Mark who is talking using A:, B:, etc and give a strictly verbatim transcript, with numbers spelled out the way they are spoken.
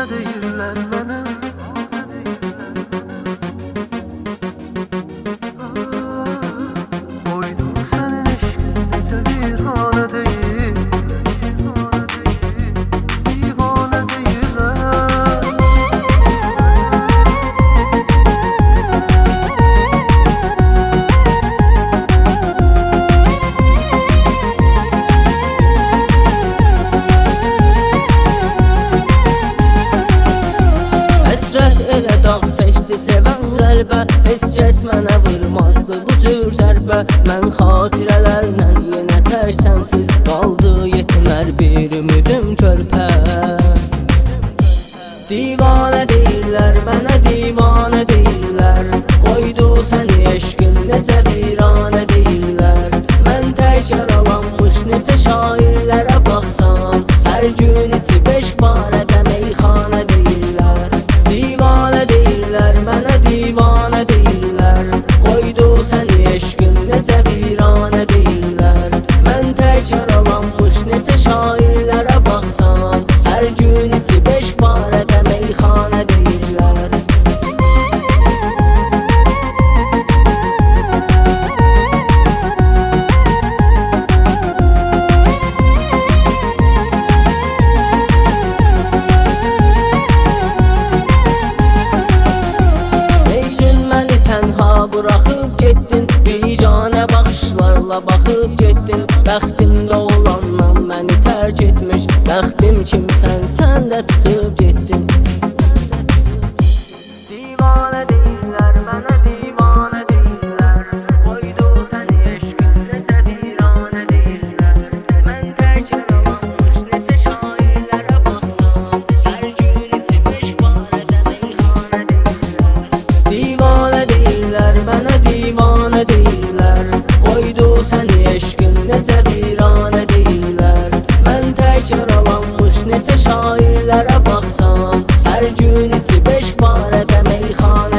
A: deyirlər mənə. Qoydu sənin eşqin necə viranə deyir, divanə deyirlər.
B: Həsrət elə dağ çəkdi sevən qəlbə, heç kəs mənə vurmazdı bu cür zərbə. Mən xatirələrlə yenə tək sənsiz, qaldı yetimər bir ümidim körpə. Divanə deyirlər mənə, divanə deyirlər, qoydu səni eşqin necə viranə deyirlər. Mən tək yaralanmış neçə şairlərə baxsan, hər gün içi beş barədə meyxanə deyirlər. Divanə deyirlər mənə, divanə deyirlər, qoydu səni eşqin necə viranə deyirlər. Mən tək yaralanmış neçə şairlərə baxsan, hər gün içi beş barədə meyxanə deyirlər. Buraxıb getdin, bicanə baxışlarla baxıb getdin. Bəxtimdə olandan məni tərk etmiş, bəxtim kimsən sən də çıxıb getdin. Divanə deyirlər mənə, divanə deyirlər, qoydu səni eşqin necə viranə deyirlər. Mən tərk yaralanmış neçə şairlərə baxsan, hər gün içi beş barədə meyxanə deyirlər. Divanə deyirlər mənə, divanə deyirlər, qoydu səni eşqin necə viranə deyirlər. Mən tək yaralanmış neçə şairlərə baxsan, hər gün içi beş barədə meyxanə